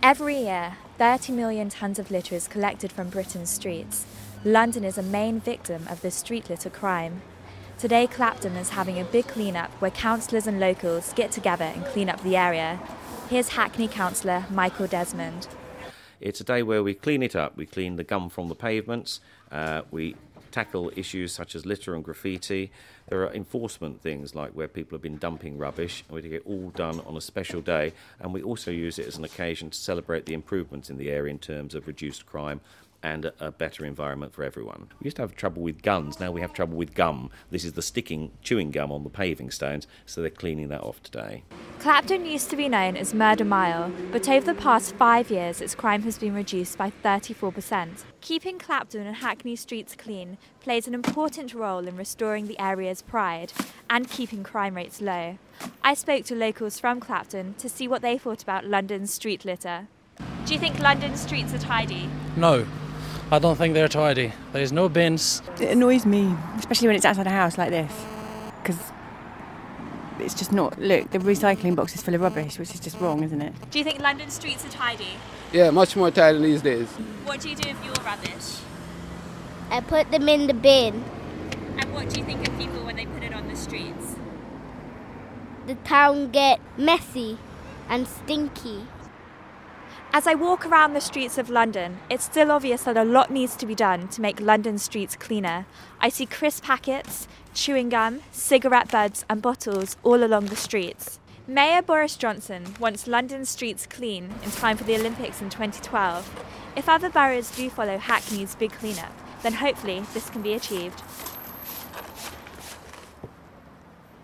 Every year, 30 million tonnes of litter is collected from Britain's streets. London is a main victim of this street litter crime. Today, Clapton is having a big clean-up where councillors and locals get together and clean up the area. Here's Hackney councillor Michael Desmond. It's a day where we clean it up. We clean the gum from the pavements. We tackle issues such as litter and graffiti. There are enforcement things like where people have been dumping rubbish, and we get it all done on a special day. And we also use it as an occasion to celebrate the improvements in the area in terms of reduced crime and a better environment for everyone. We used to have trouble with guns, now we have trouble with gum. This is the sticking, chewing gum on the paving stones, so they're cleaning that off today. Clapton used to be known as Murder Mile, but over the past 5 years its crime has been reduced by 34%. Keeping Clapton and Hackney streets clean plays an important role in restoring the area's pride and keeping crime rates low. I spoke to locals from Clapton to see what they thought about London's street litter. Do you think London's streets are tidy? No, I don't think they're tidy. There's no bins. It annoys me, especially when it's outside a house like this, because it's just not. Look, the recycling box is full of rubbish, which is just wrong, isn't it? Do you think London streets are tidy? Yeah, much more tidy these days. What do you do with your rubbish? I put them in the bin. And what do you think of people when they put it on the streets? The town get messy and stinky. As I walk around the streets of London, it's still obvious that a lot needs to be done to make London streets cleaner. I see crisp packets, chewing gum, cigarette butts and bottles all along the streets. Mayor Boris Johnson wants London's streets clean in time for the Olympics in 2012. If other boroughs do follow Hackney's big cleanup, then hopefully this can be achieved.